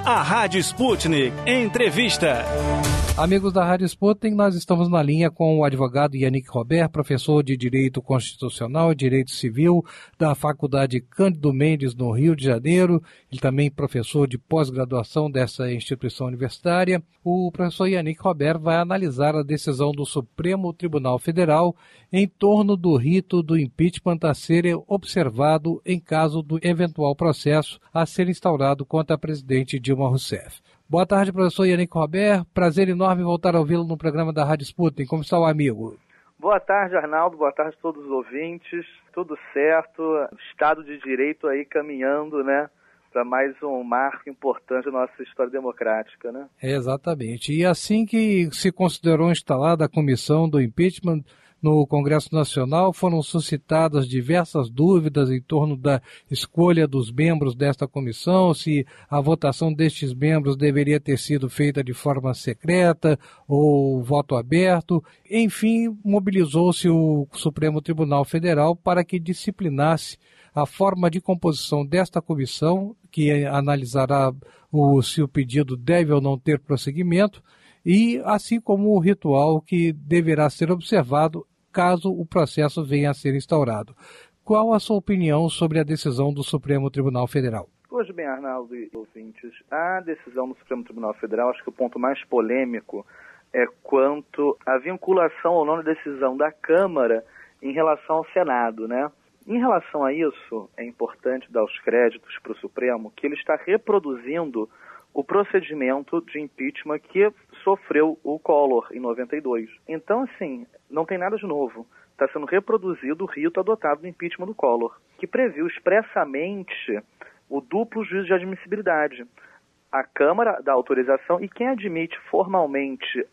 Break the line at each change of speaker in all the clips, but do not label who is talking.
A Rádio Sputnik Entrevista.
Amigos da Rádio Sputnik, nós estamos na linha com o advogado Yannick Robert, professor de Direito Constitucional e Direito Civil da Faculdade Cândido Mendes, no Rio de Janeiro. Ele também professor de pós-graduação dessa instituição universitária. O professor Yannick Robert vai analisar a decisão do Supremo Tribunal Federal em torno do rito do impeachment a ser observado em caso do eventual processo a ser instaurado contra a presidente Dilma Rousseff. Boa tarde, professor Yannick Robert. Prazer enorme voltar a ouvi-lo no programa da Rádio Sputnik. Como está o amigo?
Boa tarde, Arnaldo. Boa tarde a todos os ouvintes. Tudo certo. Estado de Direito aí caminhando, né? Para mais um marco importante da nossa história democrática, né?
Exatamente. E assim que se considerou instalada a comissão do impeachment no Congresso Nacional, foram suscitadas diversas dúvidas em torno da escolha dos membros desta comissão, se a votação destes membros deveria ter sido feita de forma secreta ou voto aberto. Enfim, mobilizou-se o Supremo Tribunal Federal para que disciplinasse a forma de composição desta comissão, que analisará se o pedido deve ou não ter prosseguimento, e assim como o ritual que deverá ser observado caso o processo venha a ser instaurado. Qual a sua opinião sobre a decisão do Supremo Tribunal Federal?
Pois bem, Arnaldo e ouvintes, a decisão do Supremo Tribunal Federal, acho que o ponto mais polêmico é quanto à vinculação ou não da decisão da Câmara em relação ao Senado, né? Em relação a isso, é importante dar os créditos para o Supremo que ele está reproduzindo o procedimento de impeachment que sofreu o Collor em 92. Então, assim, não tem nada de novo. Está sendo reproduzido o rito adotado do impeachment do Collor, que previu expressamente o duplo juízo de admissibilidade. A Câmara dá autorização e quem admite formalmente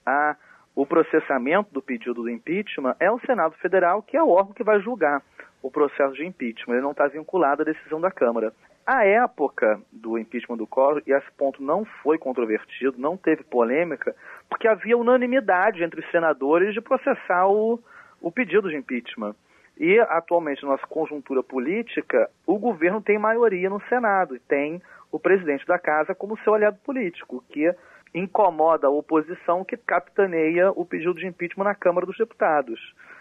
o processamento do pedido do impeachment é o Senado Federal, que é o órgão que vai julgar o processo de impeachment. Ele não está vinculado à decisão da Câmara. À época do impeachment do Collor, e esse ponto não foi controvertido, não teve polêmica, porque havia unanimidade entre os senadores de processar o pedido de impeachment. E, atualmente, na nossa conjuntura política, o governo tem maioria no Senado e tem o presidente da Casa como seu aliado político, que incomoda a oposição que capitaneia o pedido de impeachment na Câmara dos Deputados.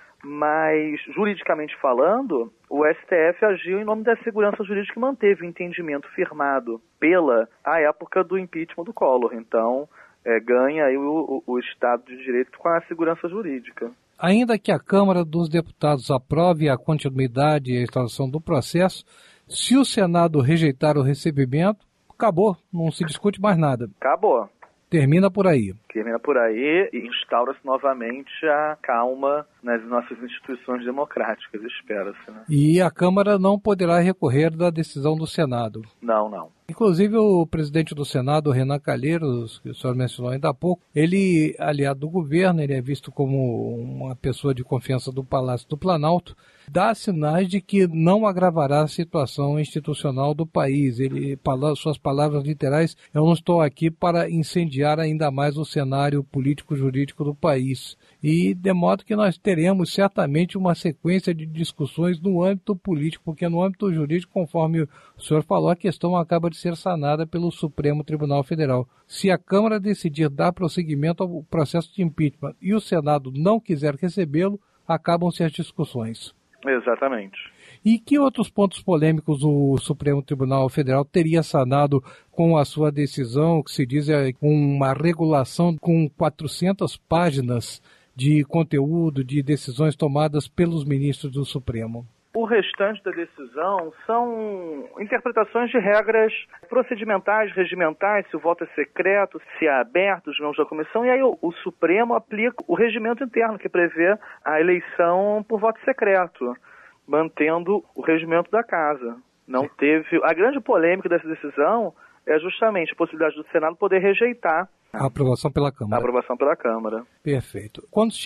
Mas, juridicamente falando, o STF agiu em nome da segurança jurídica e manteve o entendimento firmado à época do impeachment do Collor. Então, ganha aí o Estado de Direito com a segurança jurídica.
Ainda que a Câmara dos Deputados aprove a continuidade e a instalação do processo, se o Senado rejeitar o recebimento, acabou, não se discute mais nada.
Acabou.
Termina por aí.
Termina por aí e instaura-se novamente a calma nas nossas instituições democráticas, espera-se, né?
E a Câmara não poderá recorrer da decisão do Senado.
Não.
Inclusive o presidente do Senado, Renan Calheiros, que o senhor mencionou ainda há pouco, ele, aliado do governo, ele é visto como uma pessoa de confiança do Palácio do Planalto, dá sinais de que não agravará a situação institucional do país. Suas palavras literais, eu não estou aqui para incendiar ainda mais o cenário político-jurídico do país. E de modo que nós teremos certamente uma sequência de discussões no âmbito político, porque no âmbito jurídico, conforme o senhor falou, a questão acaba de ser sanada pelo Supremo Tribunal Federal. Se a Câmara decidir dar prosseguimento ao processo de impeachment e o Senado não quiser recebê-lo, acabam-se as discussões.
Exatamente.
E que outros pontos polêmicos o Supremo Tribunal Federal teria sanado com a sua decisão, que se diz uma regulação com 400 páginas de conteúdo, de decisões tomadas pelos ministros do Supremo?
O restante da decisão são interpretações de regras procedimentais, regimentais, se o voto é secreto, se é aberto, os membros da comissão, e aí o Supremo aplica o regimento interno, que prevê a eleição por voto secreto, mantendo o regimento da Casa. Não teve. A grande polêmica dessa decisão é justamente a possibilidade do Senado poder rejeitar
a aprovação pela Câmara.
A aprovação pela Câmara.
Perfeito.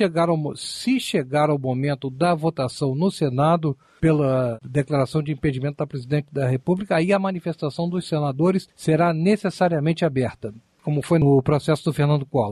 Se chegar ao momento da votação no Senado pela declaração de impedimento da Presidente da República, aí a manifestação dos senadores será necessariamente aberta, como foi no processo do Fernando Collor.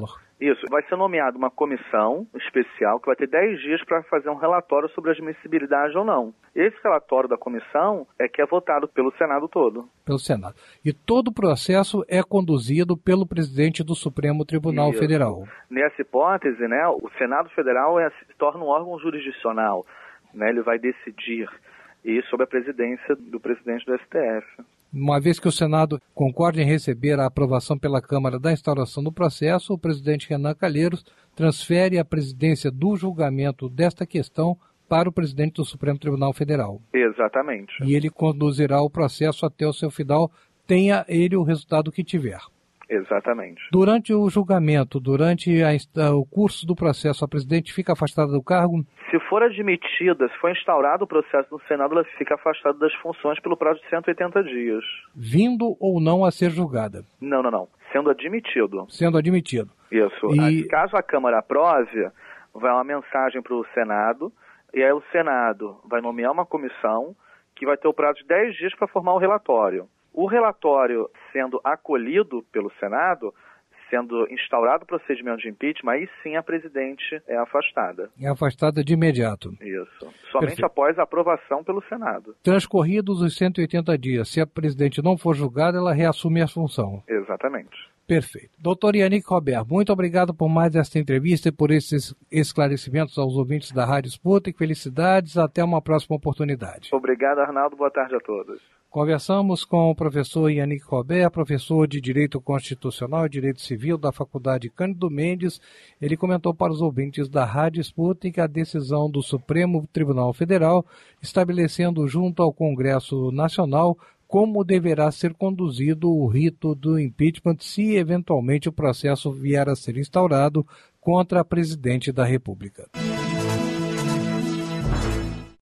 Isso, vai ser nomeada uma comissão especial que vai ter 10 dias para fazer um relatório sobre a admissibilidade ou não. Esse relatório da comissão é que é votado pelo Senado todo.
Pelo Senado. E todo o processo é conduzido pelo presidente do Supremo Tribunal Federal.
Nessa hipótese, né, o Senado Federal se torna um órgão jurisdicional, né, ele vai decidir sobre a presidência do presidente do STF.
Uma vez que o Senado concorde em receber a aprovação pela Câmara da instauração do processo, o presidente Renan Calheiros transfere a presidência do julgamento desta questão para o presidente do Supremo Tribunal Federal.
Exatamente.
E ele conduzirá o processo até o seu final, tenha ele o resultado que tiver.
Exatamente.
Durante o julgamento, durante o curso do processo, a presidente fica afastada do cargo?
Se for admitida, se for instaurado o processo no Senado, ela fica afastada das funções pelo prazo de 180 dias.
Vindo ou não a ser julgada?
Não. Sendo admitido.
Sendo admitido.
Isso. Caso a Câmara aprove, vai uma mensagem para o Senado, e aí o Senado vai nomear uma comissão que vai ter o prazo de 10 dias para formar o relatório. O relatório sendo acolhido pelo Senado, sendo instaurado o procedimento de impeachment, aí sim a presidente é afastada.
É afastada de imediato.
Isso. Somente
Perfeito.
Após a aprovação pelo Senado.
Transcorridos os 180 dias, se a presidente não for julgada, ela reassume a função.
Exatamente.
Perfeito. Doutor Yannick Robert, muito obrigado por mais esta entrevista e por esses esclarecimentos aos ouvintes da Rádio Sputnik. Felicidades, até uma próxima oportunidade.
Obrigado, Arnaldo. Boa tarde a todos.
Conversamos com o professor Yannick Robert, professor de Direito Constitucional e Direito Civil da Faculdade Cândido Mendes. Ele comentou para os ouvintes da Rádio Sputnik a decisão do Supremo Tribunal Federal, estabelecendo junto ao Congresso Nacional como deverá ser conduzido o rito do impeachment se eventualmente o processo vier a ser instaurado contra a presidente da República.